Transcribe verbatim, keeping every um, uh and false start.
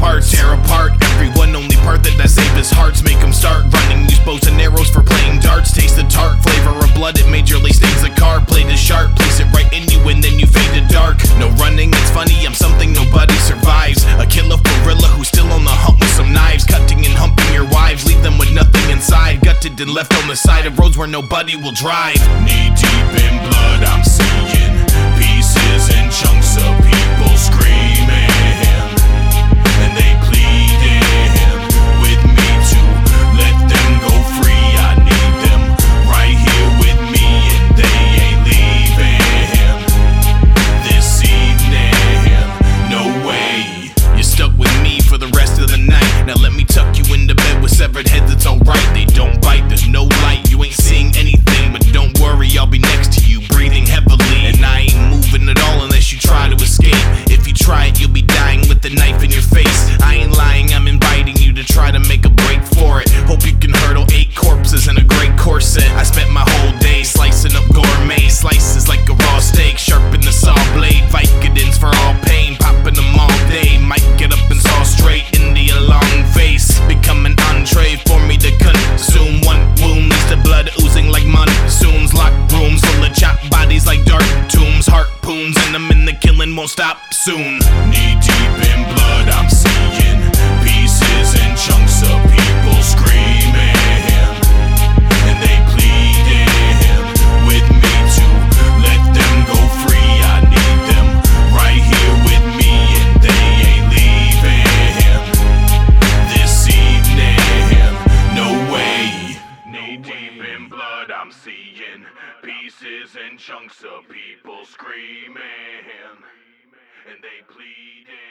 parts, tear apart everyone. Only part that I save is hearts. Make them start running. Use bows and arrows for playing darts. Taste the tart flavor of blood. It majorly stains the car. Play the sharp, place it right in you, and then you fade to dark. No running, it's funny. I'm something nobody survives. A killer gorilla who's still on the hunt with some knives, cutting and humping your wives. Leave them with nothing inside. Gutted and left on the side of roads where nobody will drive. Knee deep in blood, I'm seeing pieces and chunks of people screaming, and they pleading with me to let them go free. I need them right here with me, and they ain't leaving this evening. No way. You're stuck with me for the rest of the night. Now let me tuck you into bed with severed heads. It's alright, they don't bite. There's no light. You ain't seeing anything, but don't worry, I'll be next to you, breathing heavily. And I ain't moving at all unless you try to escape. If you try it, you'll be dying with the knife in your face. I ain't lying, I'm inviting you to try to make a break for it. Hope you can hurdle eight corpses in a great corset. I spent my whole day slicing up gourmet slices like a raw steak. Sharpen the saw blade, Vicodins for all pain. Popping them all day, might get up and saw straight into your long face. Become an entree for me to consume. One wound leads to blood oozing like monsoons. Locked rooms full of chopped bodies like dark tombs. Harpoons in them and the killing won't stop soon. Knee deep in blood, I'm seeing pieces and chunks of people screaming, and they pleading with me to let them go free. I need them right here with me, and they ain't leaving this evening. No way. Knee deep in blood, I'm seeing pieces and chunks of people screaming, and they pleading.